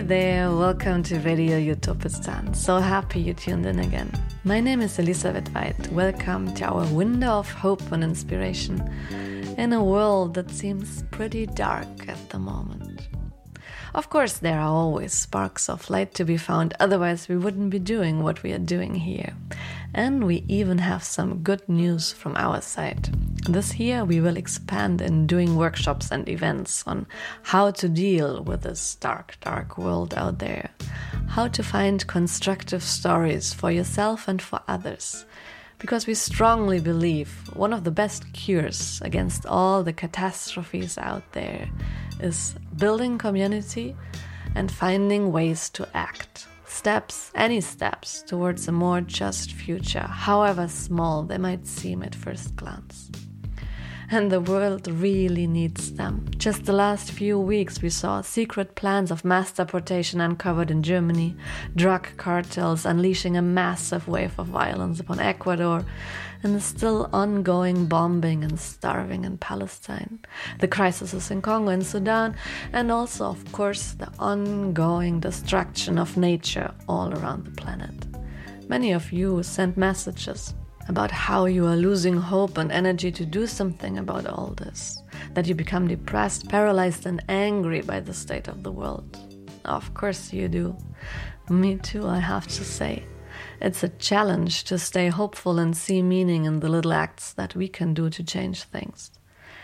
Hey there, welcome to Radio Utopistan. So happy you tuned in again. My name is Elisabeth Veit. Welcome to our window of hope and inspiration in a world that seems pretty dark at the moment. Of course, there are always sparks of light to be found, otherwise we wouldn't be doing what we are doing here. And we even have some good news from our side. This year we will expand in doing workshops and events on how to deal with this dark, dark world out there. How to find constructive stories for yourself and for others. Because we strongly believe one of the best cures against all the catastrophes out there is building community and finding ways to act. Any steps towards a more just future, however small they might seem at first glance. And the world really needs them. Just the last few weeks we saw secret plans of mass deportation uncovered in Germany, drug cartels unleashing a massive wave of violence upon Ecuador, and the still ongoing bombing and starving in Palestine, the crises in Congo and Sudan, and also, of course, the ongoing destruction of nature all around the planet. Many of you sent messages about how you are losing hope and energy to do something about all this, that you become depressed, paralyzed, and angry by the state of the world. Of course you do. Me too, I have to say. It's a challenge to stay hopeful and see meaning in the little acts that we can do to change things.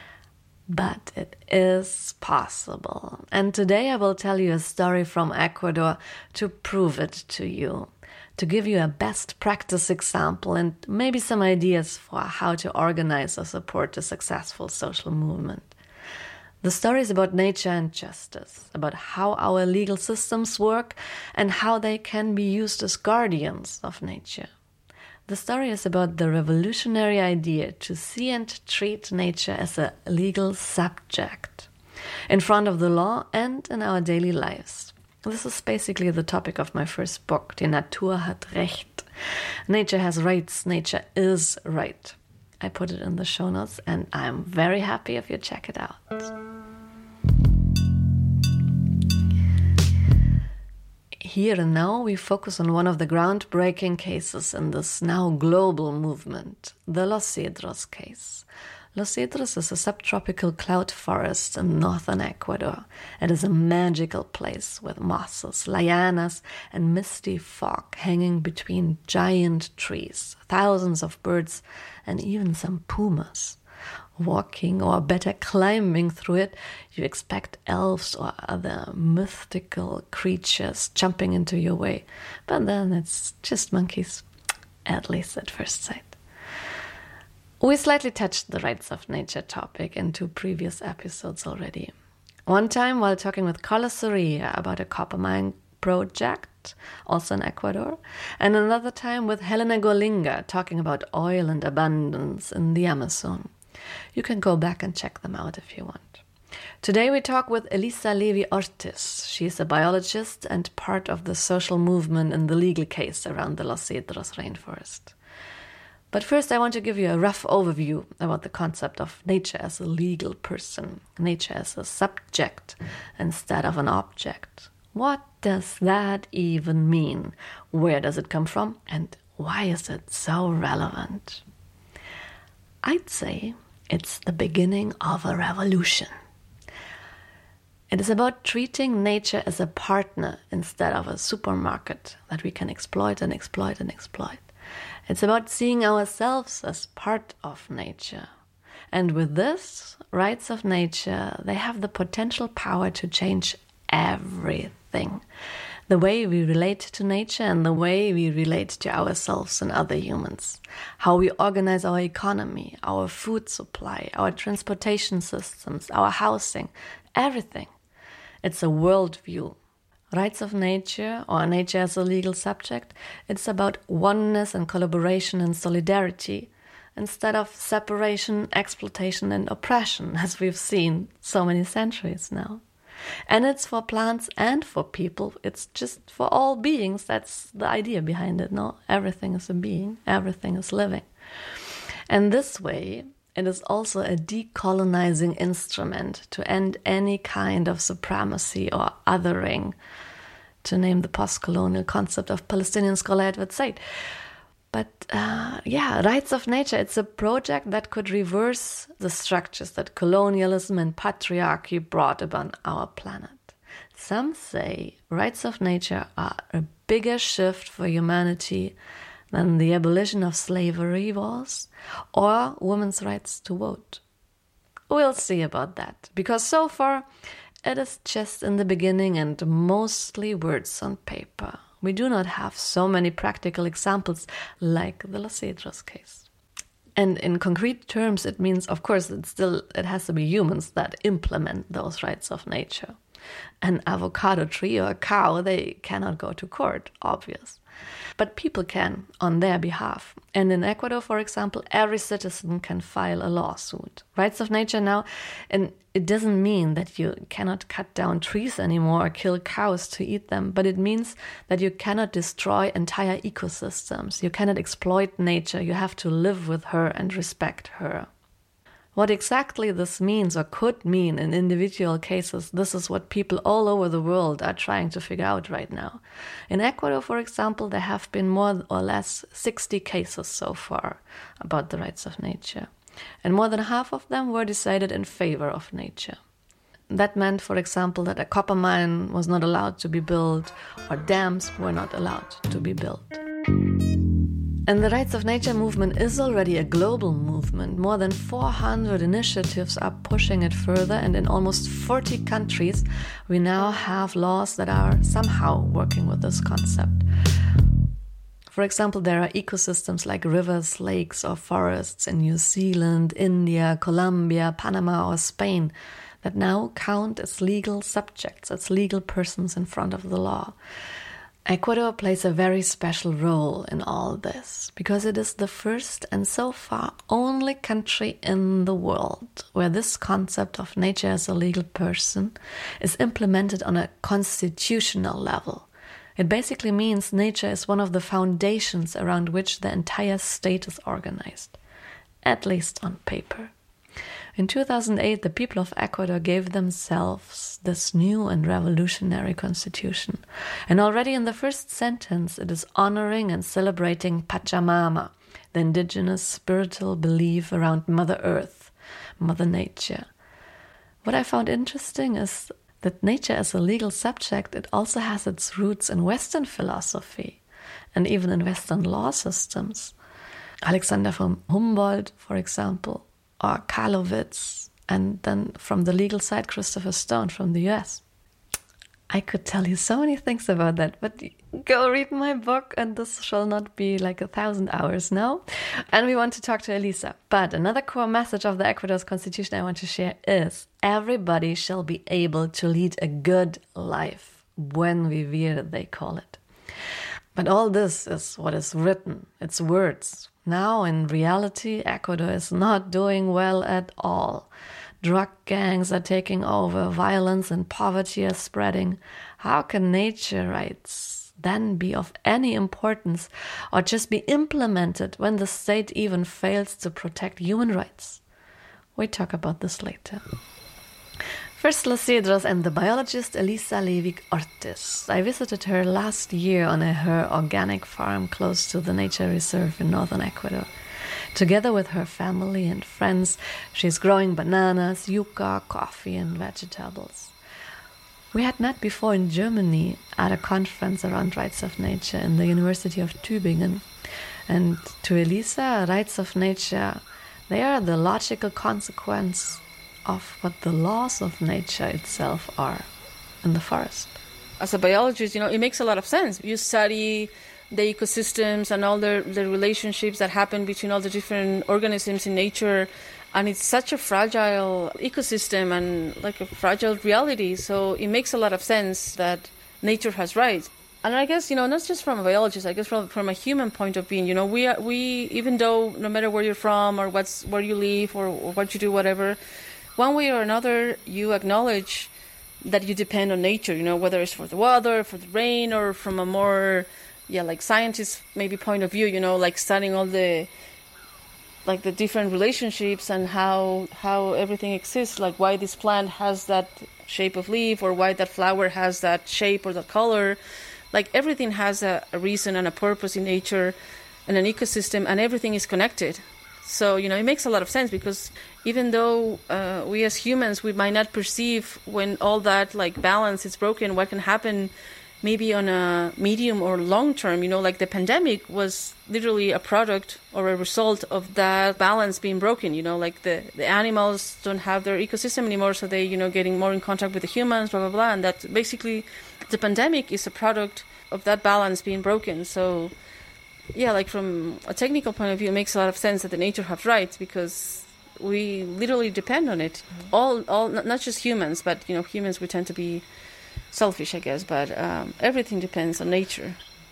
But it is possible. And today I will tell you a story from Ecuador to prove it to you, to give you a best practice example and maybe some ideas for how to organize or support a successful social movement. The story is about nature and justice, about how our legal systems work and how they can be used as guardians of nature. The story is about the revolutionary idea to see and treat nature as a legal subject in front of the law and in our daily lives. This is basically the topic of my first book, Die Natur hat Recht. Nature has rights, nature is right. I put it in the show notes and I'm very happy if you check it out. Here and now we focus on one of the groundbreaking cases in this now global movement, the Los Cedros case. Los Cedros is a subtropical cloud forest in northern Ecuador. It is a magical place with mosses, lianas, and misty fog hanging between giant trees, thousands of birds, and even some pumas. Walking, or better climbing through it, you expect elves or other mythical creatures jumping into your way. But then it's just monkeys, at least at first sight. We slightly touched the rights of nature topic in 2 previous episodes already. One time while talking with Carlos Soria about a copper mine project, also in Ecuador, and another time with Helena Golinga talking about oil and abundance in the Amazon. You can go back and check them out if you want. Today we talk with Elisa Levy Ortiz. She is a biologist and part of the social movement in the legal case around the Los Cedros rainforest. But first I want to give you a rough overview about the concept of nature as a legal person, nature as a subject instead of an object. What does that even mean? Where does it come from? And why is it so relevant? I'd say it's the beginning of a revolution. It is about treating nature as a partner instead of a supermarket that we can exploit and exploit and exploit. It's about seeing ourselves as part of nature. And with this, rights of nature, they have the potential power to change everything. The way we relate to nature and the way we relate to ourselves and other humans. How we organize our economy, our food supply, our transportation systems, our housing, everything. It's a worldview. Rights of nature, or nature as a legal subject, it's about oneness and collaboration and solidarity, instead of separation, exploitation and oppression, as we've seen so many centuries now. And it's for plants and for people. It's just for all beings. That's the idea behind it, no? Everything is a being. Everything is living. And this way, it is also a decolonizing instrument to end any kind of supremacy or othering to name the post-colonial concept of Palestinian scholar Edward Said. But Rights of Nature, it's a project that could reverse the structures that colonialism and patriarchy brought upon our planet. Some say rights of nature are a bigger shift for humanity than the abolition of slavery was, or women's rights to vote. We'll see about that, because so far it is just in the beginning and mostly words on paper. We do not have so many practical examples like the Los Cedros case. And in concrete terms, it means, of course, it has to be humans that implement those rights of nature. An avocado tree or a cow, they cannot go to court, obvious. But people can on their behalf. And in Ecuador, for example, every citizen can file a lawsuit. Rights of nature now, and it doesn't mean that you cannot cut down trees anymore or kill cows to eat them, but it means that you cannot destroy entire ecosystems. You cannot exploit nature. You have to live with her and respect her. What exactly this means or could mean in individual cases, this is what people all over the world are trying to figure out right now. In Ecuador, for example, there have been more or less 60 cases so far about the rights of nature. And more than half of them were decided in favor of nature. That meant, for example, that a copper mine was not allowed to be built or dams were not allowed to be built. And the Rights of Nature movement is already a global movement. More than 400 initiatives are pushing it further, and in almost 40 countries, we now have laws that are somehow working with this concept. For example, there are ecosystems like rivers, lakes, or forests in New Zealand, India, Colombia, Panama, or Spain that now count as legal subjects, as legal persons in front of the law. Ecuador plays a very special role in all this because it is the first and so far only country in the world where this concept of nature as a legal person is implemented on a constitutional level. It basically means nature is one of the foundations around which the entire state is organized, at least on paper. In 2008, the people of Ecuador gave themselves this new and revolutionary constitution. And already in the first sentence, it is honoring and celebrating Pachamama, the indigenous spiritual belief around Mother Earth, Mother Nature. What I found interesting is that nature as a legal subject, it also has its roots in Western philosophy and even in Western law systems. Alexander von Humboldt, for example, or Karlowitz, and then from the legal side, Christopher Stone from the US. I could tell you so many things about that, but go read my book, and this shall not be like 1,000 hours now. And we want to talk to Elisa. But another core message of the Ecuador's constitution I want to share is everybody shall be able to lead a good life. Buen vivir, they call it. But all this is what is written. It's words. Now, in reality, Ecuador is not doing well at all. Drug gangs are taking over, violence and poverty are spreading. How can nature rights then be of any importance or just be implemented when the state even fails to protect human rights? We talk about this later. First, Los Cedros and the biologist Elisa Leivik Ortiz. I visited her last year on her organic farm close to the nature reserve in northern Ecuador. Together with her family and friends, she's growing bananas, yucca, coffee, and vegetables. We had met before in Germany at a conference around rights of nature in the University of Tübingen. And to Elisa, rights of nature, they are the logical consequence of what the laws of nature itself are in the forest. As a biologist, it makes a lot of sense. You study the ecosystems and all the relationships that happen between all the different organisms in nature, and it's such a fragile ecosystem and like a fragile reality, so it makes a lot of sense that nature has rights. And I guess, not just from a biologist, I guess from a human point of view, we even though no matter where you're from or where you live or what you do, whatever, one way or another, you acknowledge that you depend on nature, whether it's for the water, for the rain, or from a more, like scientist maybe point of view, like studying all the like the different relationships and how everything exists, like why this plant has that shape of leaf or why that flower has that shape or that color. Like everything has a reason and a purpose in nature and an ecosystem, and everything is connected. So, it makes a lot of sense, because even though we as humans, we might not perceive when all that like balance is broken, what can happen maybe on a medium or long term, like the pandemic was literally a product or a result of that balance being broken, like the animals don't have their ecosystem anymore, so they, getting more in contact with the humans, blah, blah, blah. And that basically the pandemic is a product of that balance being broken. So, yeah, like from a technical point of view, it makes a lot of sense that the nature has rights, because we literally depend on it. All not just humans, but, humans, we tend to be selfish, I guess, but everything depends on nature.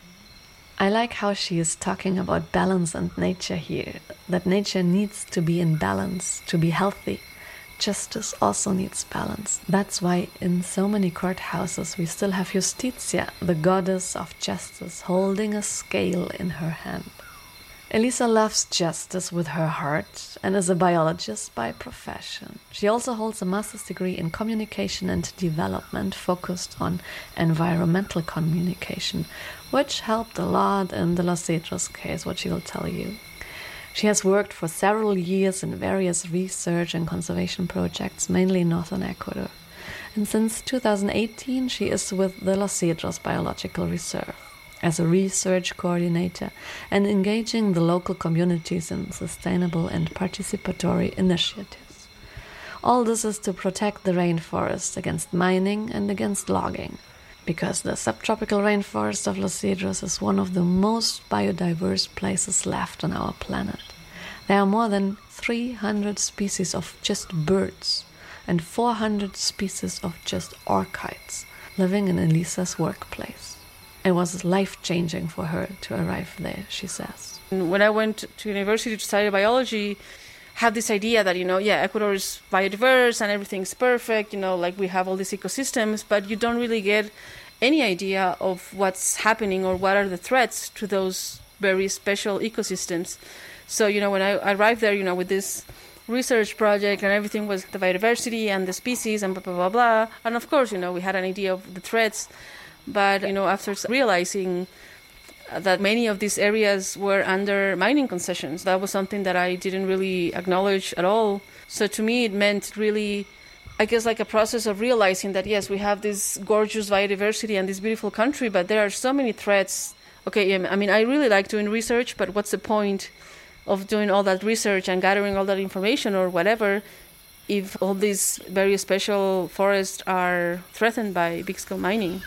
I like how she is talking about balance and nature here, that nature needs to be in balance to be healthy. Justice also needs balance. That's why in so many courthouses we still have Justitia, the goddess of justice, holding a scale in her hand. Elisa loves justice with her heart and is a biologist by profession. She also holds a master's degree in communication and development focused on environmental communication, which helped a lot in the Los Cedros case, what she will tell you. She has worked for several years in various research and conservation projects, mainly in northern Ecuador. And since 2018, she is with the Los Cedros Biological Reserve as a research coordinator and engaging the local communities in sustainable and participatory initiatives. All this is to protect the rainforest against mining and against logging, because the subtropical rainforest of Los Cedros is one of the most biodiverse places left on our planet. There are more than 300 species of just birds and 400 species of just orchids living in Elisa's workplace. It was life-changing for her to arrive there, she says. When I went to university to study biology, I had this idea that, Ecuador is biodiverse and everything's perfect, like we have all these ecosystems, but you don't really get any idea of what's happening or what are the threats to those very special ecosystems. So, when I arrived there, with this research project and everything was the biodiversity and the species and blah, blah, blah, blah. And of course, we had an idea of the threats. But, after realizing that many of these areas were under mining concessions, that was something that I didn't really acknowledge at all. So to me, it meant really, I guess, like a process of realizing that, yes, we have this gorgeous biodiversity and this beautiful country, but there are so many threats. Okay, I mean, I really like doing research, but what's the point of doing all that research and gathering all that information or whatever if all these very special forests are threatened by big-scale mining?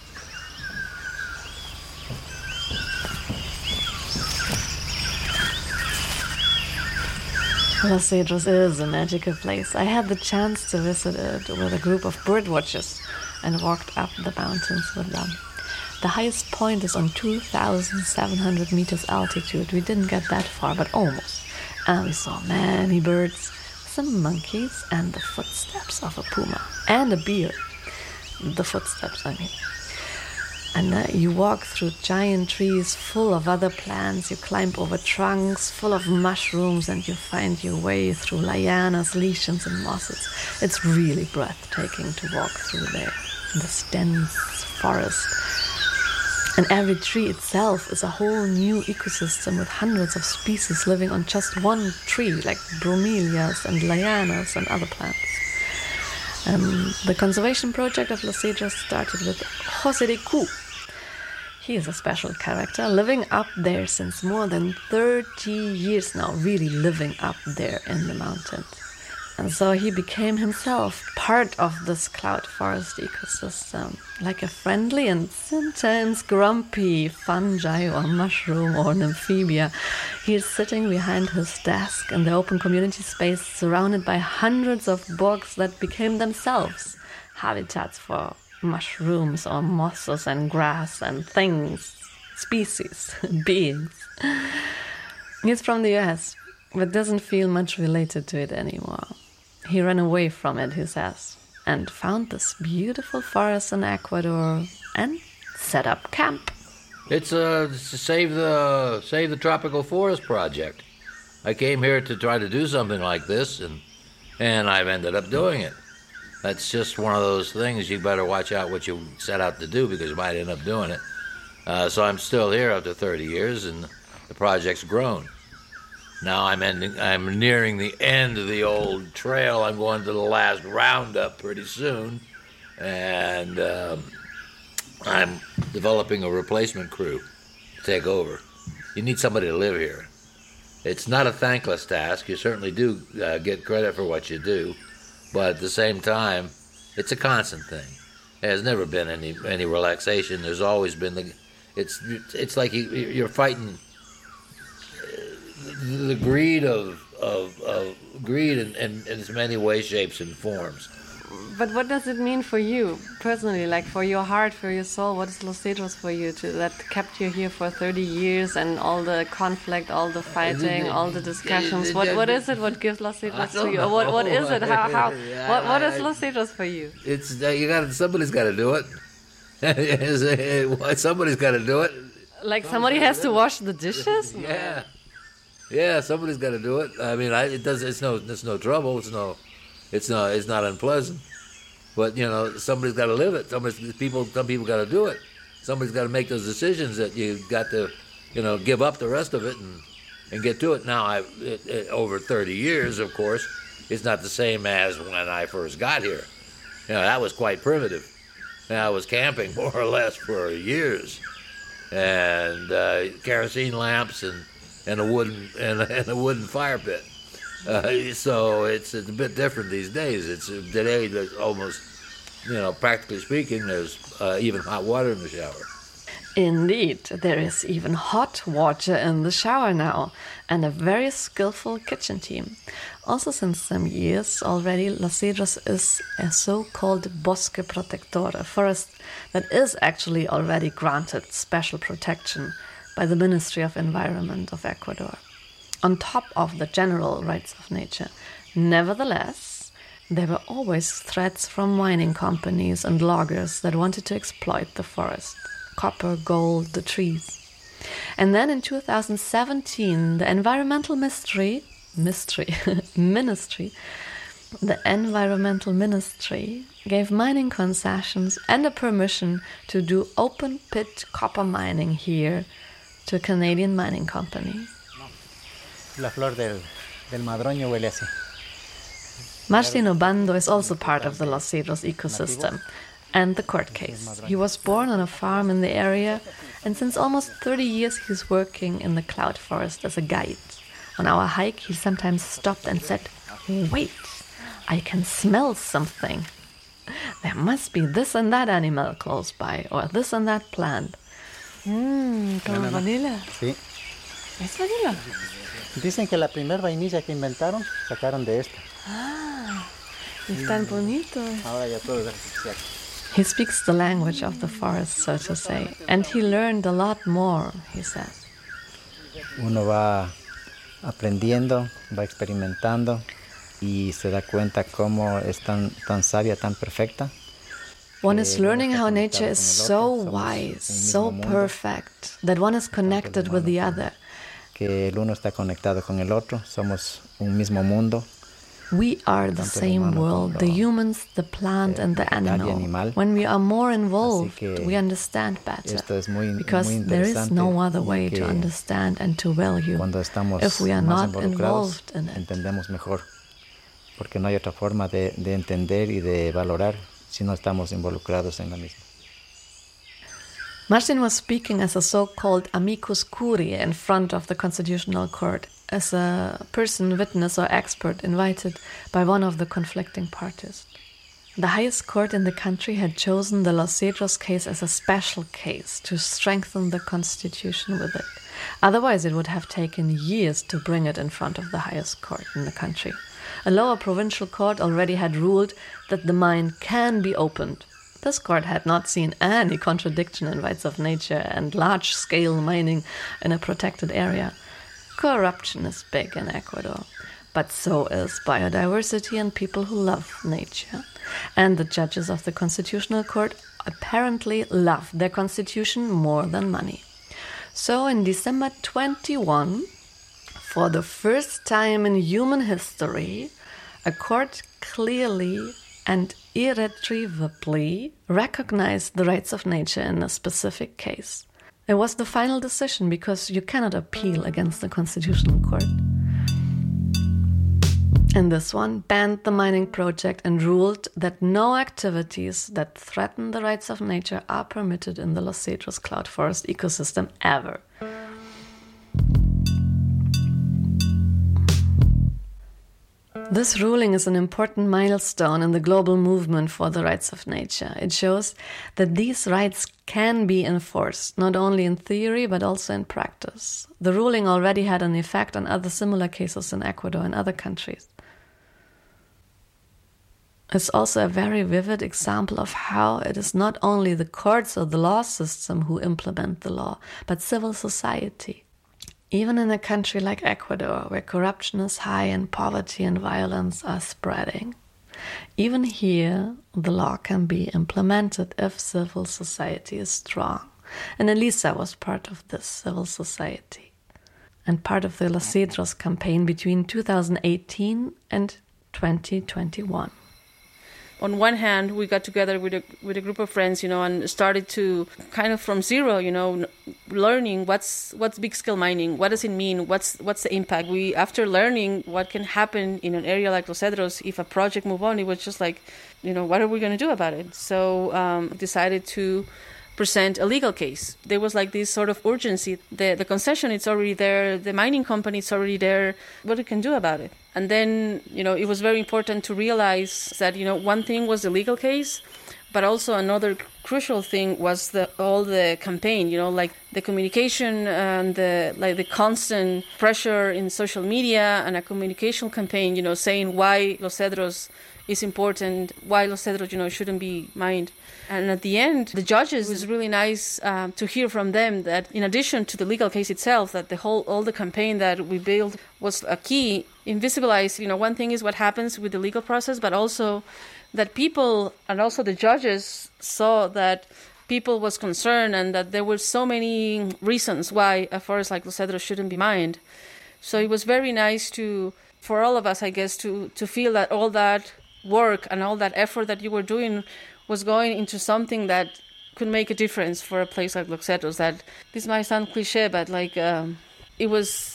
Los Cedros is a magical place. I had the chance to visit it with a group of birdwatchers and walked up the mountains with them. The highest point is on 2,700 meters altitude. We didn't get that far, but almost. And we saw many birds, some monkeys, and the footsteps of a puma. And a bear. The footsteps, I mean. And you walk through giant trees full of other plants, you climb over trunks full of mushrooms, and you find your way through lianas, lichens, and mosses. It's really breathtaking to walk through there, in this dense forest. And every tree itself is a whole new ecosystem with hundreds of species living on just one tree, like bromelias and lianas and other plants. The conservation project of Los Cedros started with José de Cu. He is a special character, living up there since more than 30 years now, really living up there in the mountains. And so he became himself part of this cloud forest ecosystem, like a friendly and sometimes grumpy fungi or mushroom or amphibia. He is sitting behind his desk in the open community space, surrounded by hundreds of books that became themselves habitats for mushrooms or mosses and grass and things, species, beings. He's from the US, but doesn't feel much related to it anymore. He ran away from it, he says, and found this beautiful forest in Ecuador and set up camp. It's to save the Tropical Forest Project. I came here to try to do something like this, and I've ended up doing it. That's just one of those things. You better watch out what you set out to do because you might end up doing it. So I'm still here after 30 years, and the project's grown. Now I'm nearing the end of the old trail. I'm going to the last roundup pretty soon, and I'm developing a replacement crew to take over. You need somebody to live here. It's not a thankless task. You certainly do get credit for what you do, but at the same time, it's a constant thing. There's never been any relaxation. There's always been it's like you're fighting the greed of greed in as many ways, shapes, and forms. But what does it mean for you personally, like for your heart, for your soul? What is Los Cedros for you that kept you here for 30 years and all the conflict, all the fighting, all the discussions? What is it? What gives Los Cedros to you? What is it? What is Los Cedros for you? It's somebody's got to do it. Somebody's got to do it. Like somebody has to wash the dishes? Yeah, somebody's got to do it. I mean, it's no trouble. It's not unpleasant, but somebody's got to live it. Some people got to do it. Somebody's got to make those decisions that you got to, give up the rest of it and get to it. Now, over 30 years, of course, it's not the same as when I first got here. That was quite primitive. I was camping more or less for years, and kerosene lamps and a wooden fire pit. So it's a bit different these days. Today there's almost, practically speaking, there's even hot water in the shower. Indeed, there is even hot water in the shower now, and a very skillful kitchen team. Also, since some years already, Los Cedros is a so-called Bosque Protector, a forest that is actually already granted special protection by the Ministry of Environment of Ecuador, on top of the general rights of nature. Nevertheless, there were always threats from mining companies and loggers that wanted to exploit the forest, copper, gold, the trees. And then in 2017, the Environmental Ministry, the Environmental Ministry gave mining concessions and a permission to do open-pit copper mining here to a Canadian mining company. La flor del madroño huele así. Martin Obando is also part of the Los Cedros ecosystem and the court case. He was born on a farm in the area, and since almost 30 years he's working in the cloud forest as a guide. On our hike, he sometimes stopped and said, "Wait, I can smell something. There must be this and that animal close by, or this and that plant." Como vanilla. Sí. ¿Es vanilla? Dicen que la primera vainilla que inventaron sacaron de esta. Es tan bonito. Ahora ya todo es artificial. He speaks the language of the forest, so to say, and he learned a lot more, he says. Uno va aprendiendo, va experimentando y se da cuenta cómo es tan sabia, tan perfecta. One is learning how nature is so wise, so perfect, that one is connected with the other. Que el uno está conectado con el otro, somos un mismo mundo. We are the same world, the humans, the plant and the animal. When we are more involved, we understand better, because there is no other way to understand and to value if we are not involved in it. Entendemos mejor, porque no hay otra forma de entender y de valorar si no estamos involucrados en la misma. Martin was speaking as a so-called amicus curiae in front of the Constitutional Court, as a person, witness or expert invited by one of the conflicting parties. The highest court in the country had chosen the Los Cedros case as a special case to strengthen the constitution with it. Otherwise, it would have taken years to bring it in front of the highest court in the country. A lower provincial court already had ruled that the mine can be opened. This court had not seen any contradiction in rights of nature and large-scale mining in a protected area. Corruption is big in Ecuador, but so is biodiversity and people who love nature. And the judges of the Constitutional Court apparently love their constitution more than money. So in December 21, For the first time in human history, a court clearly and irretrievably recognized the rights of nature in a specific case. It was the final decision because you cannot appeal against the Constitutional Court. And this one banned the mining project and ruled that no activities that threaten the rights of nature are permitted in the Los Cedros cloud forest ecosystem ever. This ruling is an important milestone in the global movement for the rights of nature. It shows that these rights can be enforced, not only in theory, but also in practice. The ruling already had an effect on other similar cases in Ecuador and other countries. It's also a very vivid example of how it is not only the courts or the law system who implement the law, but civil society. Even in a country like Ecuador, where corruption is high and poverty and violence are spreading, even here, the law can be implemented if civil society is strong. And Elisa was part of this civil society and part of the Los Cedros campaign between 2018 and 2021. On one hand, we got together with a group of friends, and started to kind of from zero, learning what's big scale mining, what does it mean, what's the impact. After learning what can happen in an area like Los Cedros, if a project move on, it was just like, what are we going to do about it? So decided to present a legal case. There was like this sort of urgency. The concession, it's already there. The mining company, it's already there. What we can do about it? And then, it was very important to realize that, one thing was the legal case, but also another crucial thing was all the campaign, like the communication and the constant pressure in social media and a communication campaign, saying why Los Cedros is important, why Los Cedros, shouldn't be mined. And at the end, the judges, it was really nice to hear from them that in addition to the legal case itself, that all the campaign that we built was a key, invisibilized, one thing is what happens with the legal process, but also that people and also the judges saw that people was concerned and that there were so many reasons why a forest like Los Cedros shouldn't be mined. So it was very nice for all of us, I guess, to feel that all that work and all that effort that you were doing was going into something that could make a difference for a place like Los Cedros. That this might sound cliche, but it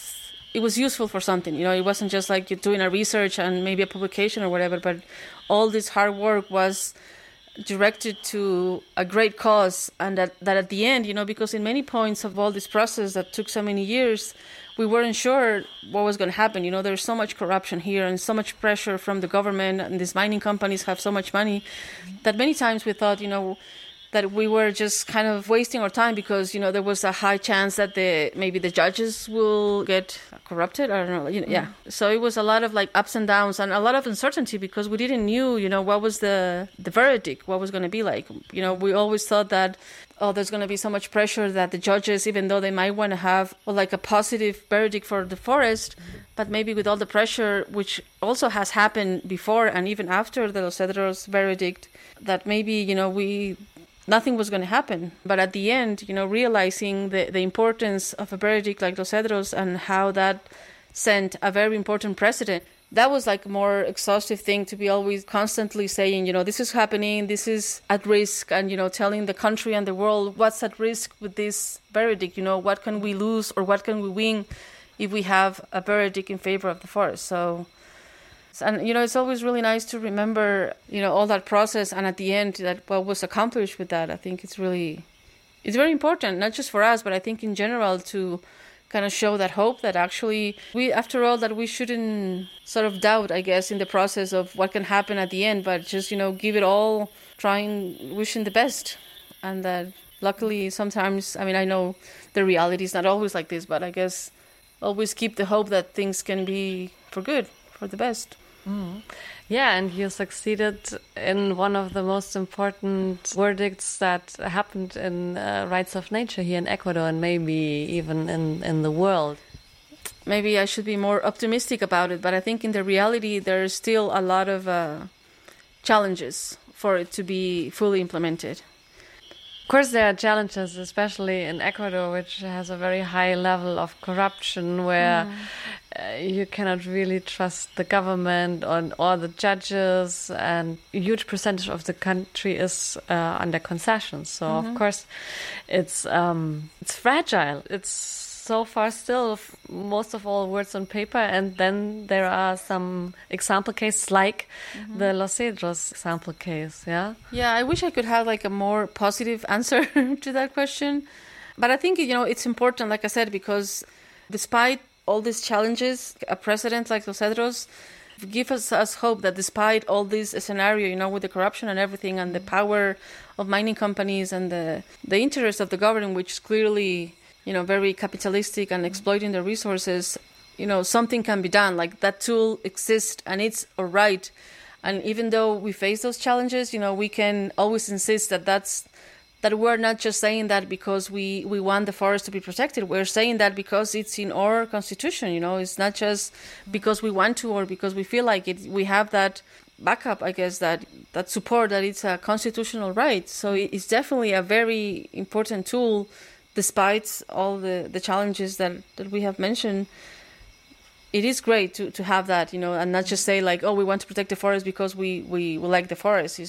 was useful for something. It wasn't just like you're doing a research and maybe a publication or whatever, but all this hard work was directed to a great cause, and that at the end, because in many points of all this process that took so many years, we weren't sure what was going to happen. There's so much corruption here and so much pressure from the government, and these mining companies have so much money that many times we thought, that we were just kind of wasting our time because, there was a high chance that maybe the judges will get corrupted. I don't know. Yeah. So it was a lot of ups and downs and a lot of uncertainty because we didn't know, what was the verdict, what was going to be like. We always thought that, there's going to be so much pressure that the judges, even though they might want to have a positive verdict for the forest, but maybe with all the pressure, which also has happened before and even after the Los Cedros verdict, that maybe, nothing was going to happen. But at the end, realizing the importance of a verdict like Los Cedros and how that sent a very important precedent, that was a more exhaustive thing to be always constantly saying, this is happening, this is at risk, and, telling the country and the world what's at risk with this verdict, what can we lose or what can we win if we have a verdict in favor of the forest. So, and, it's always really nice to remember, all that process and at the end that what was accomplished with that. I think it's very important, not just for us, but I think in general to kind of show that hope that actually after all, that we shouldn't sort of doubt, I guess, in the process of what can happen at the end, but just, give it all, trying, wishing the best. And that luckily sometimes, I know the reality is not always like this, but I guess always keep the hope that things can be for good, for the best. Mm. Yeah, and you succeeded in one of the most important verdicts that happened in rights of nature here in Ecuador and maybe even in the world. Maybe I should be more optimistic about it, but I think in the reality there's still a lot of challenges for it to be fully implemented. Of course, there are challenges, especially in Ecuador, which has a very high level of corruption, where you cannot really trust the government or the judges, and a huge percentage of the country is under concessions. So, of course, it's fragile. It's so far still most of all words on paper, and then there are some example cases like the Los Cedros example case. Yeah, I wish I could have like a more positive answer to that question, but I think it's important, like I said, because despite all these challenges, a president like Los Cedros gives us hope that despite all this scenario, with the corruption and everything, and the power of mining companies and the interest of the government, which is clearly very capitalistic and exploiting the resources, something can be done. Like, that tool exists and it's all right. And even though we face those challenges, we can always insist that we're not just saying that because we want the forest to be protected. We're saying that because it's in our constitution, it's not just because we want to or because we feel like it. We have that backup, I guess, that support, that it's a constitutional right. So it's definitely a very important tool, despite all the challenges that we have mentioned. It is great to have that, and not just say like, oh, we want to protect the forest because we like the forest.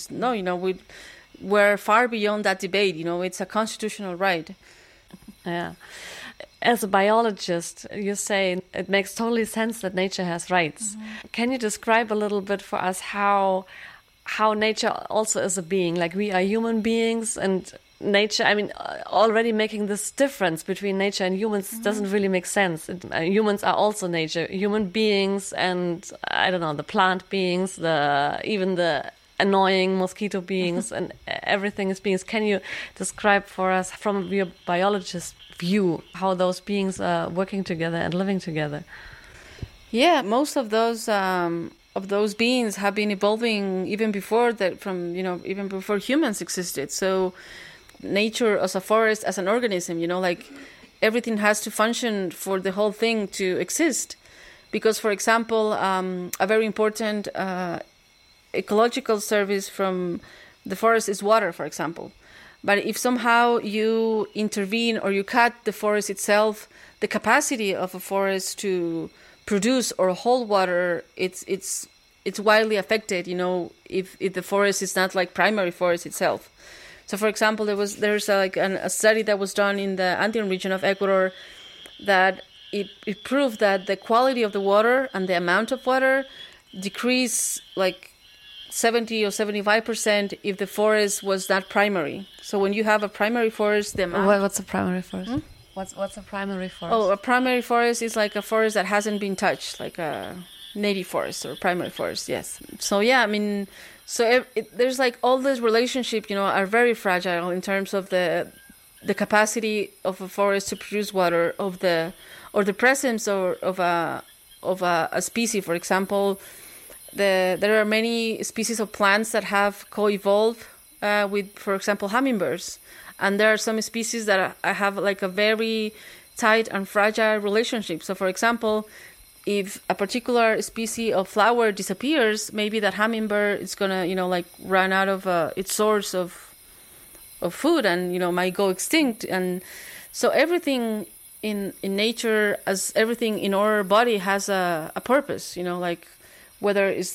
We're far beyond that debate. It's a constitutional right. Yeah. As a biologist, you say it makes totally sense that nature has rights. Can you describe a little bit for us how nature also is a being? Like, we are human beings, and nature, already making this difference between nature and humans doesn't really make sense. Humans are also nature. Human beings and, I don't know, the plant beings, even the annoying mosquito beings, and everything is beings. Can you describe for us, from your biologist view, how those beings are working together and living together? Yeah, most of those beings have been evolving even before that, even before humans existed. So nature as a forest, as an organism, like, everything has to function for the whole thing to exist. Because, for example, a very important ecological service from the forest is water, for example. But if somehow you intervene or you cut the forest itself, the capacity of a forest to produce or hold water, it's widely affected, if the forest is not like primary forest itself. So, for example, there's a study that was done in the Andean region of Ecuador that it proved that the quality of the water and the amount of water decreased like 70 or 75% if the forest was not primary. So when you have a primary forest, the amount... What's a primary forest? What's a primary forest? Oh, a primary forest is like a forest that hasn't been touched, like a native forest or primary forest, yes. So, yeah, there's like all these relationships, are very fragile in terms of the capacity of a forest to produce water, or the presence of a species. For example, there are many species of plants that have co-evolved with, for example, hummingbirds, and there are some species that have like a very tight and fragile relationship. So, for example, if a particular species of flower disappears, maybe that hummingbird is gonna, run out of its source of food and, might go extinct. And so everything in nature, as everything in our body, has a purpose, whether it's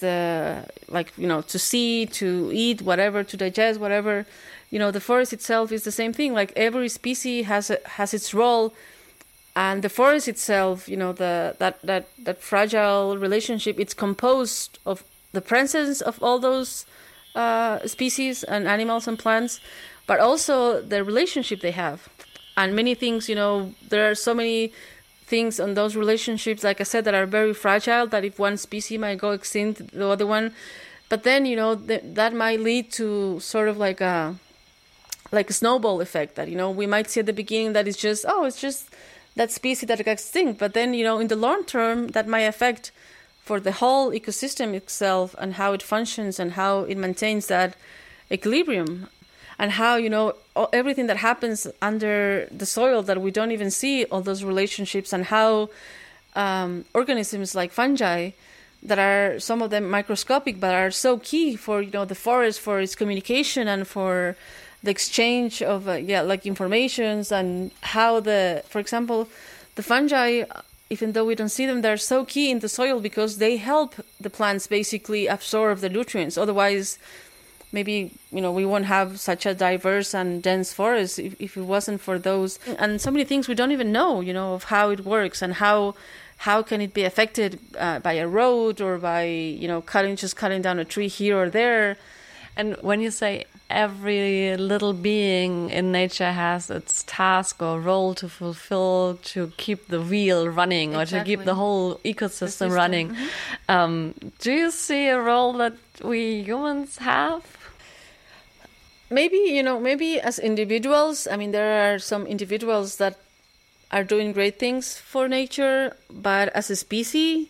to see, to eat, whatever, to digest, whatever, the forest itself is the same thing. Like, every species has its role. And the forest itself, that fragile relationship, it's composed of the presence of all those species and animals and plants, but also the relationship they have. And many things, there are so many things on those relationships, like I said, that are very fragile, that if one species might go extinct, the other one. But then, that might lead to sort of like a snowball effect, that, we might see at the beginning that it's just that species that got extinct. But then, in the long term, that might affect for the whole ecosystem itself and how it functions and how it maintains that equilibrium. And how, everything that happens under the soil that we don't even see, all those relationships, and how organisms like fungi, that are some of them microscopic, but are so key for, the forest, for its communication and for the exchange of like informations, and how for example, the fungi, even though we don't see them, they're so key in the soil because they help the plants basically absorb the nutrients. Otherwise, maybe, we won't have such a diverse and dense forest if it wasn't for those. And so many things we don't even know, of how it works, and how can it be affected by a road, or by, cutting down a tree here or there. And when you say every little being in nature has its task or role to fulfill to keep the wheel running, or to keep the whole ecosystem running, do you see a role that we humans have? Maybe as individuals, there are some individuals that are doing great things for nature, but as a species,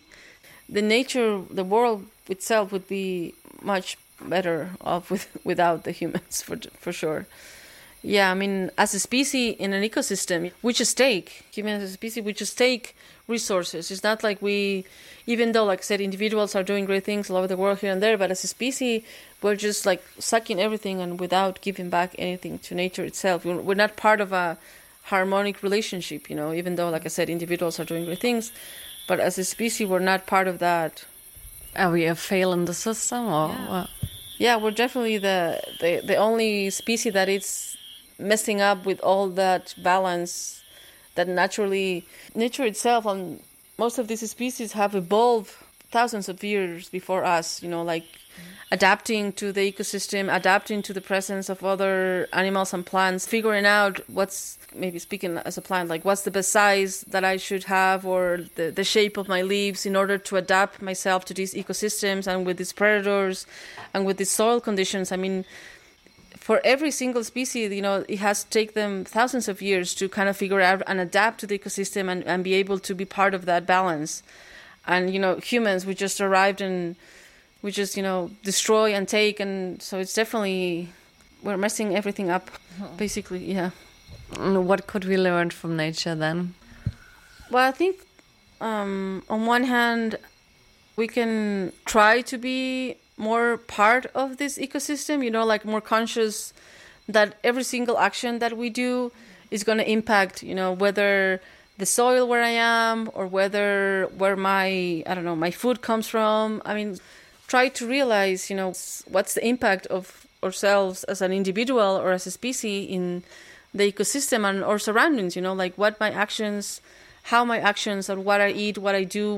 the world itself would be much better off without the humans, for sure. Yeah, as a species in an ecosystem, humans as a species, we just take resources. It's not like even though, like I said, individuals are doing great things all over the world here and there, but as a species, we're just like sucking everything and without giving back anything to nature itself. We're not part of a harmonic relationship, even though, like I said, individuals are doing great things, but as a species, we're not part of that. Are we a fail in the system, or what? Yeah, we're definitely the only species that is messing up with all that balance that nature itself, and most of these species have evolved thousands of years before us, adapting to the ecosystem, adapting to the presence of other animals and plants, figuring out maybe speaking as a plant, like what's the best size that I should have, or the shape of my leaves, in order to adapt myself to these ecosystems and with these predators and with these soil conditions. For every single species, it has to take them thousands of years to kind of figure out and adapt to the ecosystem and be able to be part of that balance. And, humans, we just arrived and we just, destroy and take. And so it's definitely, we're messing everything up, basically, yeah. What could we learn from nature then? Well, I think on one hand, we can try to be more part of this ecosystem, like more conscious that every single action that we do is going to impact, whether the soil where I am, or where my food comes from. Try to realize, what's the impact of ourselves as an individual or as a species in the ecosystem and our surroundings, like what my actions, how my actions, or what I eat, what I do,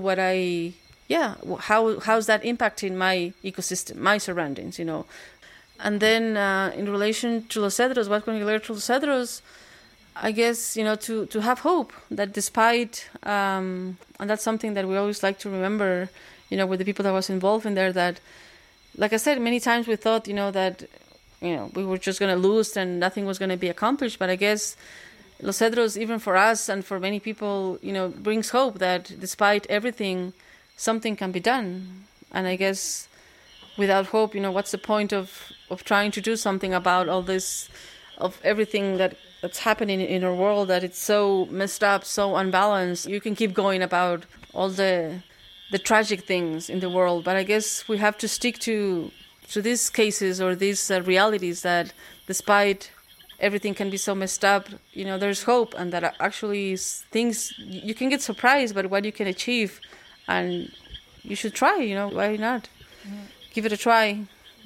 how's that impacting my ecosystem, my surroundings, And then in relation to Los Cedros, what can we learn to Los Cedros? I guess, to have hope that despite, and that's something that we always like to remember, with the people that was involved in there, that, like I said, many times we thought, that, we were just going to lose and nothing was going to be accomplished. But I guess Los Cedros, even for us and for many people, brings hope that despite everything, something can be done. And I guess without hope, what's the point of trying to do something about all this, of everything that's happening in our world, that it's so messed up, so unbalanced. You can keep going about all the tragic things in the world, but I guess we have to stick to these cases or these realities, that despite everything can be so messed up, there's hope, and that actually things, you can get surprised by what you can achieve, and you should try, why not? Give it a try.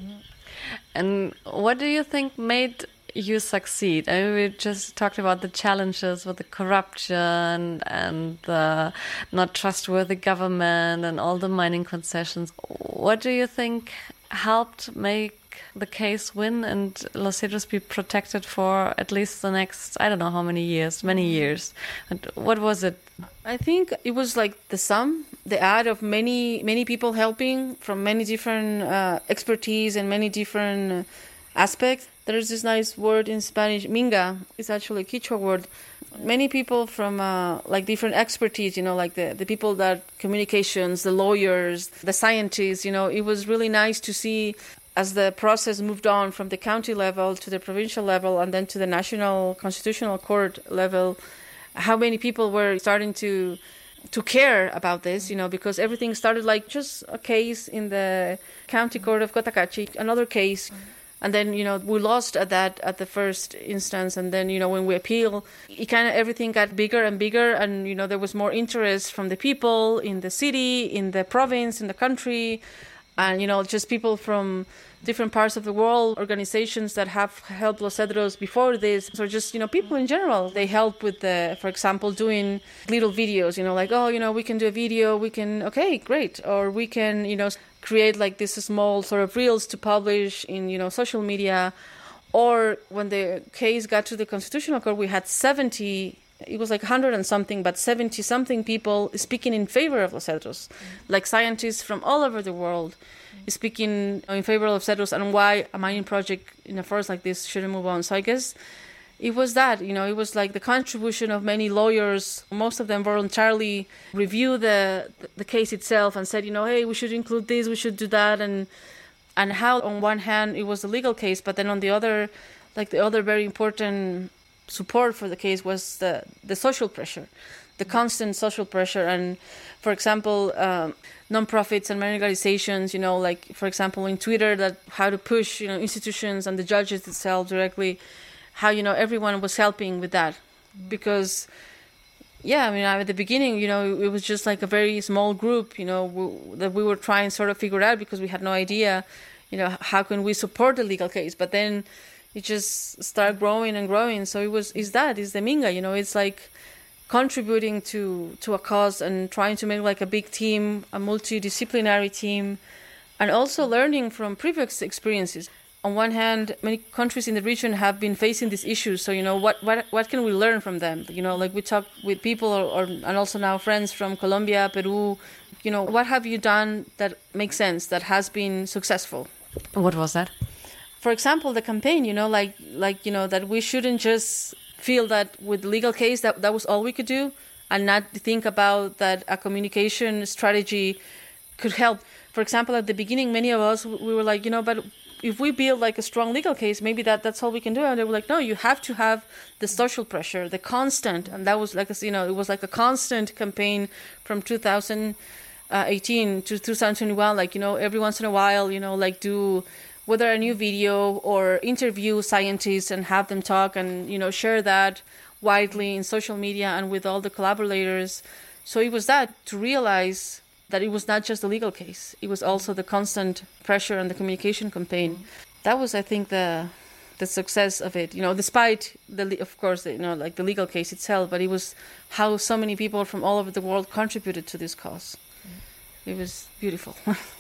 And what do you think made you succeed? We just talked about the challenges with the corruption and the not trustworthy government and all the mining concessions. What do you think helped make the case win and Los Cedros be protected for at least the next, I don't know how many years, many years? And what was it? I think it was like the add of many people helping from many different expertise and many different aspects. There's this nice word in Spanish, minga. It's actually a Quechua word. Many people from different expertise, like the people that communications, the lawyers, the scientists, it was really nice to see as the process moved on from the county level to the provincial level and then to the national constitutional court level, how many people were starting to care about this, because everything started like just a case in the county court of Cotacachi, another case And then, we lost at the first instance. And then, when we appeal, everything got bigger and bigger. And, there was more interest from the people in the city, in the province, in the country. And, just people from different parts of the world, organizations that have helped Los Cedros before this, or just, people in general. They help with for example, doing little videos, like, we can do a video, okay, great. Or we can, create like this small sort of reels to publish in, social media. Or when the case got to the Constitutional Court, we had 70, it was like 100 and something, but 70 something people speaking in favor of Los Cedros, like scientists from all over the world speaking in favor of Cedros and why a mining project in a forest like this shouldn't move on. So I guess it was that, it was like the contribution of many lawyers. Most of them voluntarily review the case itself and said, hey, we should include this, we should do that. And how on one hand it was a legal case, but then on the other, like the other very important support for the case was the social pressure, the constant social pressure. And for example, non-profits and mining organizations, like for example in Twitter, that how to push, institutions and the judges themselves directly, how, everyone was helping with that. Because, at the beginning, it was just like a very small group, that we were trying to sort of figure out because we had no idea, how can we support the legal case. But then it just started growing and growing. So it's the Minga, it's like contributing to a cause and trying to make like a big team, a multidisciplinary team, and also learning from previous experiences. On one hand, many countries in the region have been facing these issues. So, what can we learn from them? Like we talk with people and also now friends from Colombia, Peru, what have you done that makes sense, that has been successful? What was that? For example, the campaign, that we shouldn't just feel that with the legal case that was all we could do and not think about that a communication strategy could help. For example, at the beginning, many of us, we were like, but if we build like a strong legal case, maybe that's all we can do. And they were like, no, you have to have the social pressure, the constant. And that was like, it was like a constant campaign from 2018 to 2021. Like, every once in a while, like do whether a new video or interview scientists and have them talk and, share that widely in social media and with all the collaborators. So it was that, to realize that it was not just the legal case. It was also the constant pressure and the communication campaign. That was, I think, the success of it. Despite of course, like the legal case itself, but it was how so many people from all over the world contributed to this cause. It was beautiful.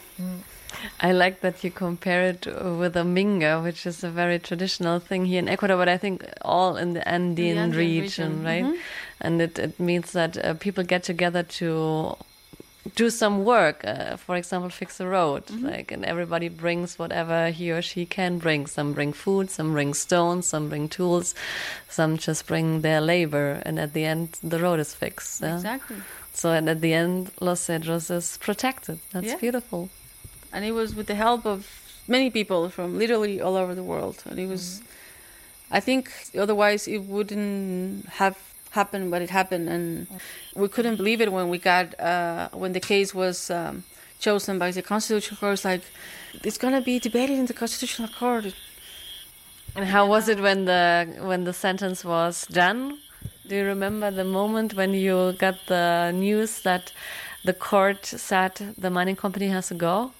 I like that you compare it with a Minga, which is a very traditional thing here in Ecuador, but I think all in the Andean region, right? Mm-hmm. And it means that people get together to do some work, for example, fix a road, and everybody brings whatever he or she can bring. Some bring food, some bring stones, some bring tools, some just bring their labor, and at the end, the road is fixed. Yeah? Exactly. So, and at the end, Los Cedros is protected. That's beautiful. And it was with the help of many people from literally all over the world. And it was, I think, otherwise it wouldn't have happened, but it happened. And we couldn't believe it when we got, when the case was chosen by the Constitutional Court. It's like, it's going to be debated in the Constitutional Court. And how was it when the sentence was done? Do you remember the moment when you got the news that the court said the mining company has to go?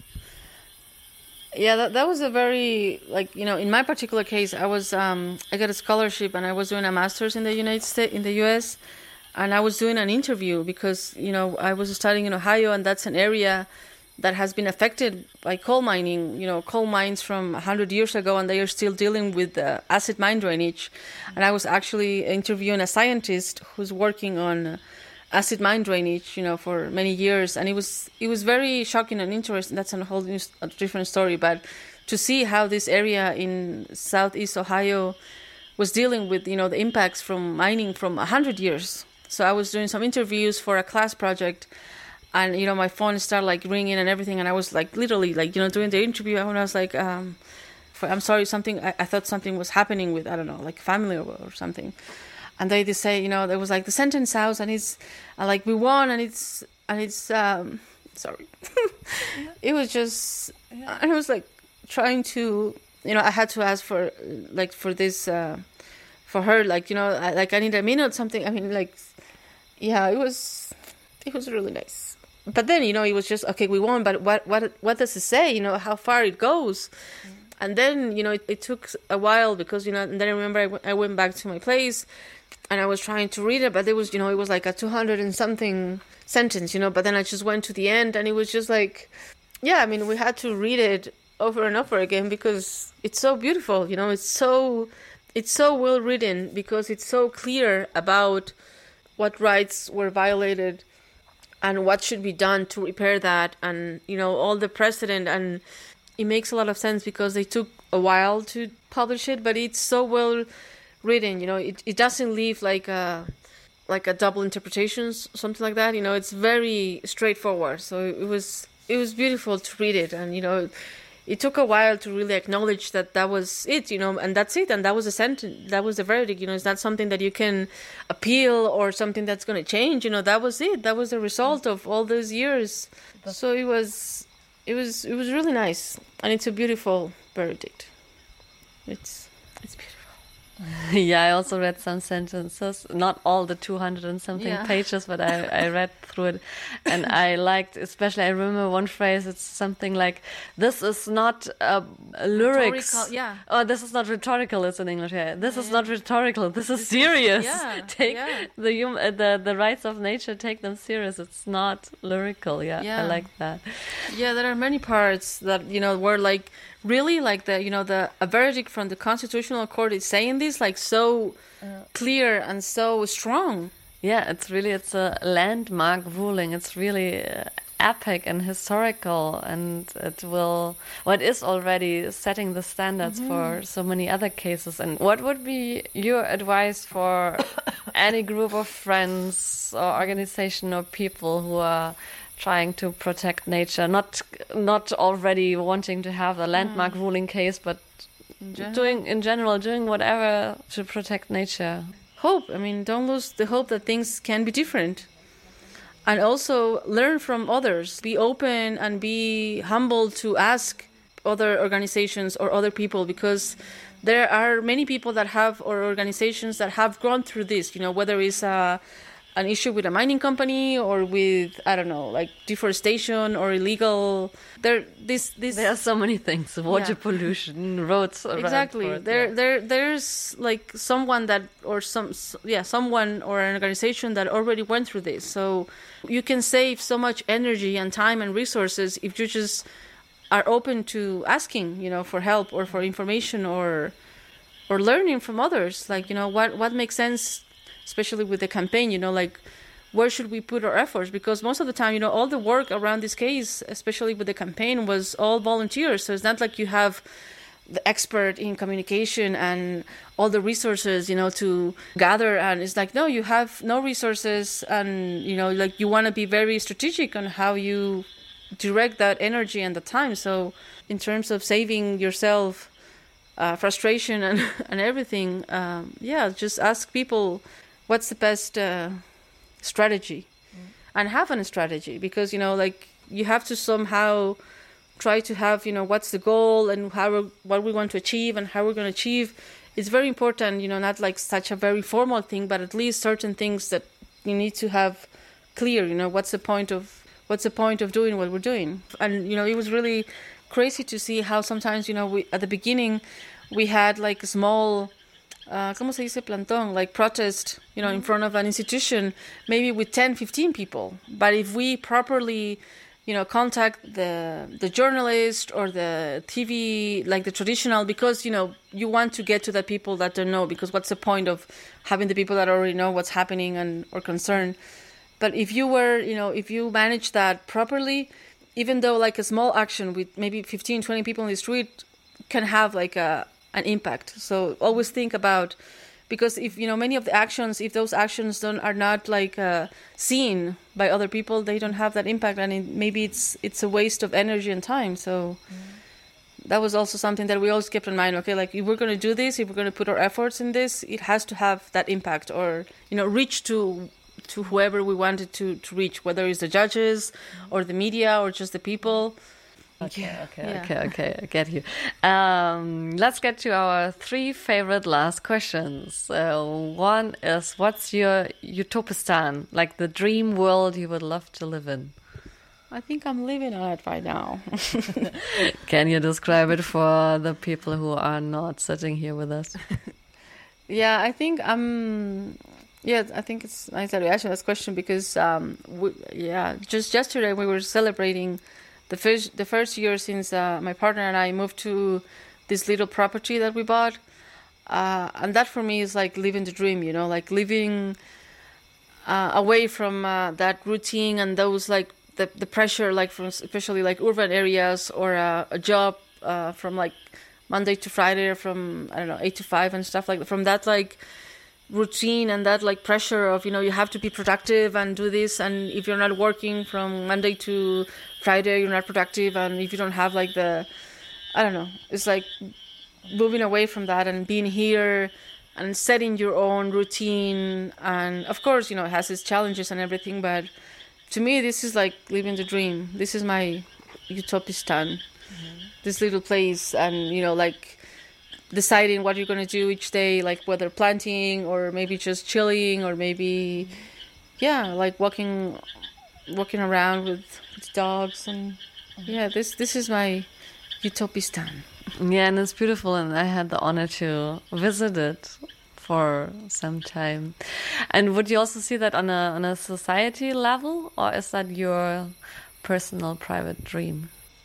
Yeah, that was a very, in my particular case, I was, I got a scholarship and I was doing a master's in the United States, in the U.S., and I was doing an interview because, I was studying in Ohio, and that's an area that has been affected by coal mining, coal mines from 100 years ago, and they are still dealing with acid mine drainage. And I was actually interviewing a scientist who's working on acid mine drainage, for many years, and it was very shocking and interesting. That's a whole different story, but to see how this area in Southeast Ohio was dealing with, the impacts from mining from 100 years. So I was doing some interviews for a class project, and my phone started ringing and everything, and I was literally doing the interview, and I was like, I'm sorry, I thought something was happening with, I don't know, family or something. And they just say, there was the sentence out, and it's we won, and it's sorry. It was just, and I was trying to I had to ask for this for her, I need a minute something. I mean, yeah, it was really nice. But then, it was just, okay, we won, but what does it say? How far it goes. And then, it took a while because, and then I remember I went back to my place and I was trying to read it, but it was, it was like a 200 and something sentence, but then I just went to the end and it was just like, yeah, I mean, we had to read it over and over again because it's so beautiful, it's so well written because it's so clear about what rights were violated and what should be done to repair that, and all the precedent, and it makes a lot of sense because they took a while to publish it, but it's so well written. It doesn't leave like a double interpretations, something like that. It's very straightforward. So it was beautiful to read it, and it took a while to really acknowledge that was it, and that's it, and that was the sentence, that was the verdict. It's not something that you can appeal or something that's going to change. That was it. That was the result of all those years. So it was really nice, and it's a beautiful verdict. It's beautiful. Yeah, I also read some sentences, not all the 200 and something pages, but I read through it, and I liked, especially I remember one phrase, it's something like, this is not lyrics. Yeah. Oh, this is not rhetorical, it's in English, yeah. This is not rhetorical, this is serious. Take the rights of nature, take them serious. It's not lyrical, I like that. Yeah, there are many parts that, were like, really like a verdict from the Constitutional Court is saying this so clear and so strong. Yeah, it's a landmark ruling. It's really epic and historical, and it is already setting the standards for so many other cases. And what would be your advice for any group of friends or organization or people who are trying to protect nature, not already wanting to have a landmark ruling case, but doing whatever to protect nature? Hope. I mean, don't lose the hope that things can be different. And also learn from others. Be open and be humble to ask other organizations or other people, because there are many people that have, or organizations that have gone through this, whether it's an issue with a mining company or with, I don't know, like deforestation or illegal. There are so many things. Water pollution, roads. Exactly. There's like someone or an organization that already went through this. So you can save so much energy and time and resources if you just are open to asking, for help or for information or learning from others. Like, what makes sense, especially with the campaign, where should we put our efforts? Because most of the time, all the work around this case, especially with the campaign, was all volunteers. So it's not like you have the expert in communication and all the resources, to gather. And it's like, no, you have no resources. And, you want to be very strategic on how you direct that energy and the time. So in terms of saving yourself frustration and everything, just ask people, what's the best strategy? And have a strategy, because, you have to somehow try to have, what's the goal and what we want to achieve and how we're going to achieve. It's very important, not like such a very formal thing, but at least certain things that you need to have clear, what's the point of doing what we're doing. And, it was really crazy to see how sometimes, we at the beginning we had like a small ¿cómo se dice plantón? Like protest, in front of an institution, maybe with 10, 15 people. But if we properly, contact the journalist or the TV, like the traditional, because, you want to get to the people that don't know, because what's the point of having the people that already know what's happening and or concerned. But if you if you manage that properly, even though like a small action with maybe 15, 20 people in the street can have like an impact. So always think about, because if many of the actions, if those actions are not like seen by other people, they don't have that impact, and maybe it's a waste of energy and time. So that was also something that we always kept in mind. Okay, like if we're going to do this, if we're going to put our efforts in this, it has to have that impact, or reach to whoever we wanted to reach, whether it's the judges or the media or just the people. Okay, I get you. Let's get to our 3 favorite last questions. One is, what's your Utopistan, like the dream world you would love to live in? I think I'm living on it right now. Can you describe it for the people who are not sitting here with us? Yeah, I think I think it's nice that you asked this question because just yesterday we were celebrating the first year since my partner and I moved to this little property that we bought, and that for me is like living the dream, you know, like living away from that routine and those like the pressure, like from especially like urban areas or a job from like Monday to Friday or from 8 to 5 and stuff like that. From that like routine and that like pressure of, you know, you have to be productive and do this, and if you're not working from Monday to Friday, you're not productive, and if you don't have like it's like moving away from that and being here and setting your own routine. And of course, you know, it has its challenges and everything, but to me this is like living the dream. This is my Utopistan, this little place, and you know, like deciding what you're going to do each day, like whether planting or maybe just chilling or maybe like walking around with dogs. And this is my Utopistan. Yeah, and it's beautiful, and I had the honor to visit it for some time. And would you also see that on a society level, or is that your personal private dream?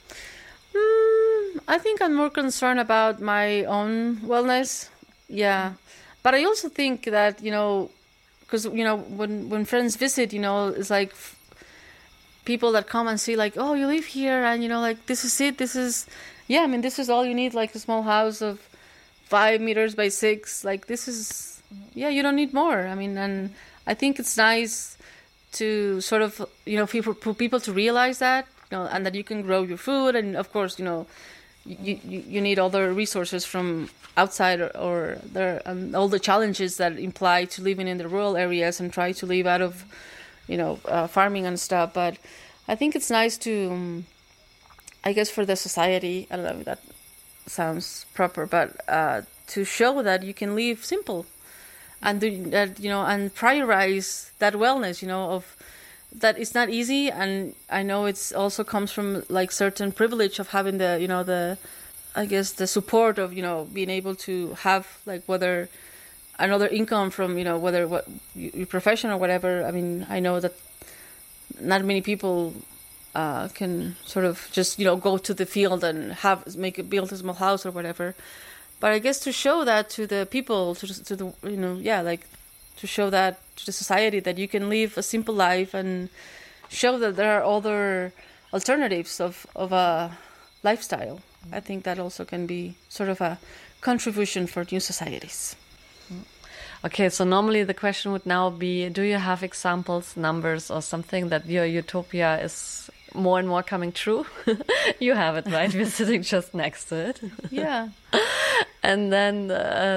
I think I'm more concerned about my own wellness. Yeah. But I also think that, you know, because, you know, when friends visit, you know, it's like people that come and see like, oh, you live here and, you know, like this is it. This is all you need, like a small house of 5 meters by 6. Like this is, you don't need more. I mean, and I think it's nice to sort of, you know, for people to realize that, you know, and that you can grow your food. And of course, you know, you need all the resources from outside or there, and all the challenges that imply to living in the rural areas and try to live out of, you know, farming and stuff. But I think it's nice to, I guess for the society, I don't know if that sounds proper, but to show that you can live simple and that, you know, and prioritize that wellness, you know, of that it's not easy. And I know it's also comes from like certain privilege of having the, you know, the support of, you know, being able to have like whether another income from, you know, whether what your profession or whatever. I mean, I know that not many people can sort of just, you know, go to the field and build a small house or whatever. But I guess to show that to the people, to the, you know, like to show that to the society that you can live a simple life and show that there are other alternatives of a lifestyle. I think that also can be sort of a contribution for new societies. Okay, so normally the question would now be, do you have examples, numbers, or something that your utopia is more and more coming true? You have it, right? We're sitting just next to it. Yeah. And then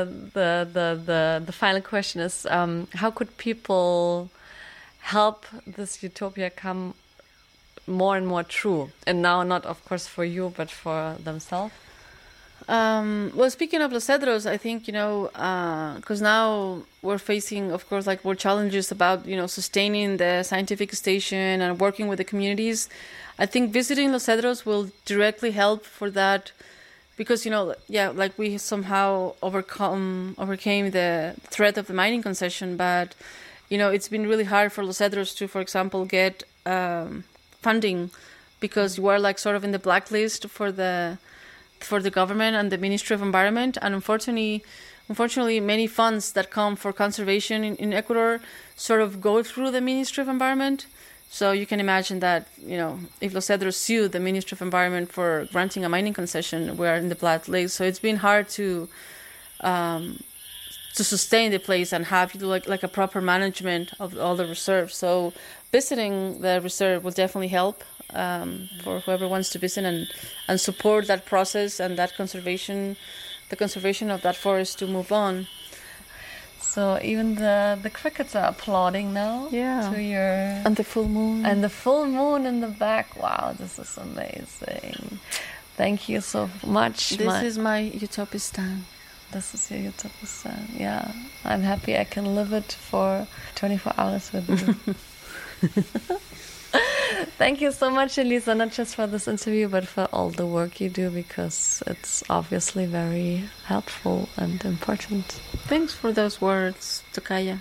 the final question is, how could people help this utopia come more and more true? And now not, of course, for you, but for themselves? Well, speaking of Los Cedros, I think, you know, because now we're facing, of course, like more challenges about, you know, sustaining the scientific station and working with the communities. I think visiting Los Cedros will directly help for that because, you know, like we somehow overcame the threat of the mining concession, but, you know, it's been really hard for Los Cedros to, for example, get funding because you are like sort of in the blacklist for the government and the Ministry of Environment. And unfortunately, many funds that come for conservation in Ecuador sort of go through the Ministry of Environment. So you can imagine that, you know, if Los Cedros sue the Ministry of Environment for granting a mining concession, we're in the blacklist. So it's been hard to sustain the place and have like a proper management of all the reserves. So visiting the reserve will definitely help for whoever wants to visit and support that process and that the conservation of that forest to move on. So even the crickets are applauding now. Yeah. To your And the full moon. and the full moon in the back. Wow, this is amazing. Thank you so much. This is my Utopistan. This is your Utopistan. Yeah, I'm happy I can live it for 24 hours with you. Thank you so much, Elisa, not just for this interview, but for all the work you do, because it's obviously very helpful and important. Thanks for those words, Tokaya.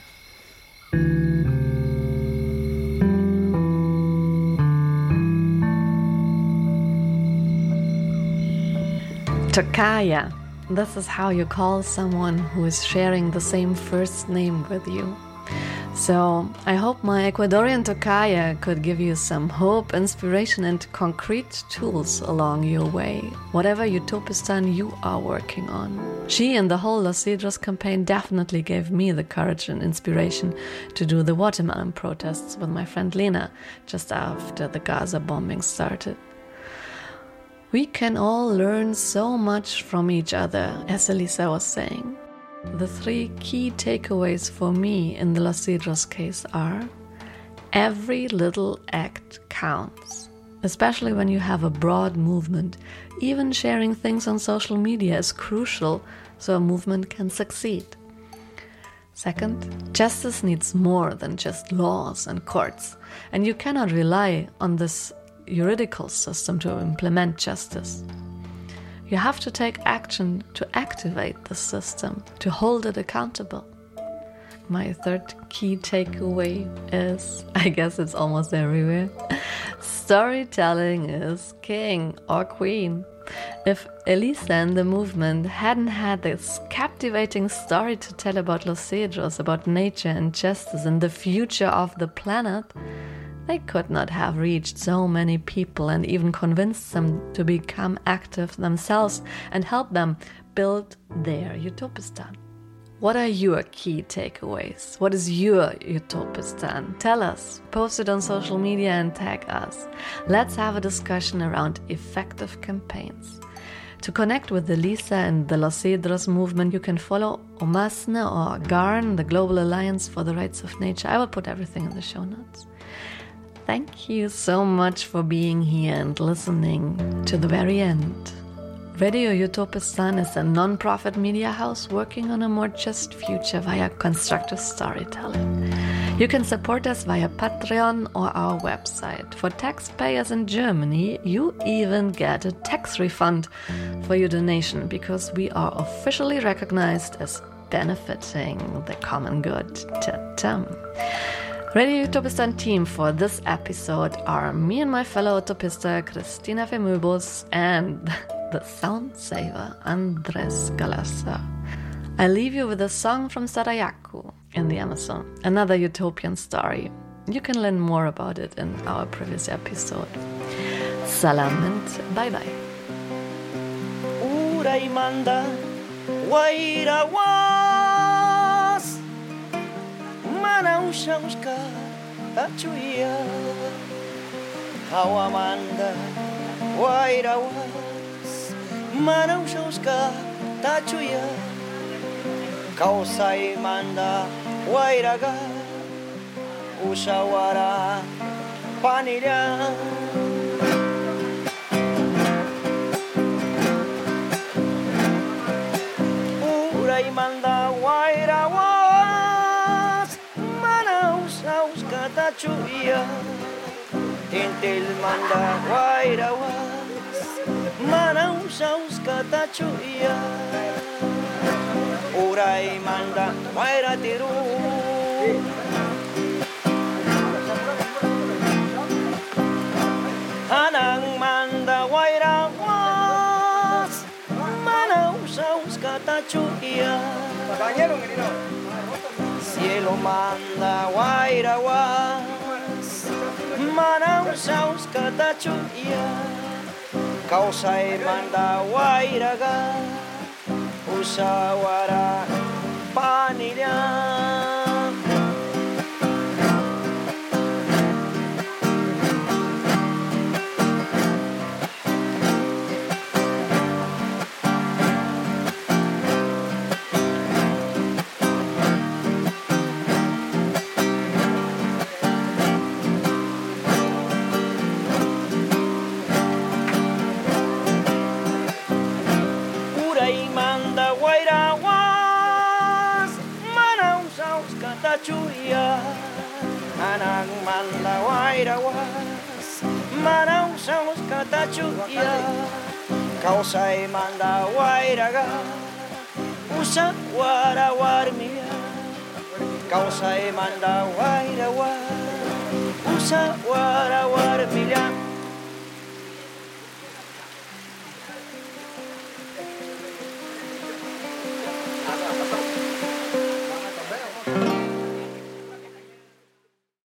Tokaya. This is how you call someone who is sharing the same first name with you. So I hope my Ecuadorian Tokaya could give you some hope, inspiration, and concrete tools along your way, whatever Utopistan you are working on. She and the whole Los Cedros campaign definitely gave me the courage and inspiration to do the watermelon protests with my friend Lena just after the Gaza bombing started. We can all learn so much from each other, as Elisa was saying. The 3 key takeaways for me in the Los Cedros case are: every little act counts, especially when you have a broad movement. Even sharing things on social media is crucial so a movement can succeed. Second, justice needs more than just laws and courts, and you cannot rely on this juridical system to implement justice. You have to take action to activate the system, to hold it accountable. My 3rd key takeaway is, I guess it's almost everywhere, storytelling is king or queen. If Elisa and the movement hadn't had this captivating story to tell about Los Cedros, about nature and justice and the future of the planet, they could not have reached so many people and even convinced them to become active themselves and help them build their Utopistan. What are your key takeaways? What is your Utopistan? Tell us, post it on social media and tag us. Let's have a discussion around effective campaigns. To connect with Elisa and the Los Cedros movement, you can follow Omasne or GARN, the Global Alliance for the Rights of Nature. I will put everything in the show notes. Thank you so much for being here and listening to the very end. Radio Utopistan is a non-profit media house working on a more just future via constructive storytelling. You can support us via Patreon or our website. For taxpayers in Germany, you even get a tax refund for your donation because we are officially recognized as benefiting the common good. Ta-tam. Radio Utopistan team for this episode are me and my fellow Utopista Christina Femöbus and the sound saver Andres Galassa. I leave you with a song from Sarayaku in the Amazon, another utopian story. You can learn more about it in our previous episode. Salam and bye-bye. Uraimanda Wairawas Manaushauska Tachuya Hawamanda Wairawas Manaushauska Tachuya Kausai Manda Wairaga Ushawara Panira Manda Wairawas Manaus Katachuya Tintil Manda Wairawas Manaus Katachuya Urai Manda Wairatiru Hanang Manda Wairawas Manaus Katachuya Cielo manda Wairawas Manaus Katachuya Kausai manda Wairaga Usawara Panira katachuya anang manda wairawas manang saus katachuya kausai manda wairaga usa warawarmia kausai manda wairawa usa warawarmia.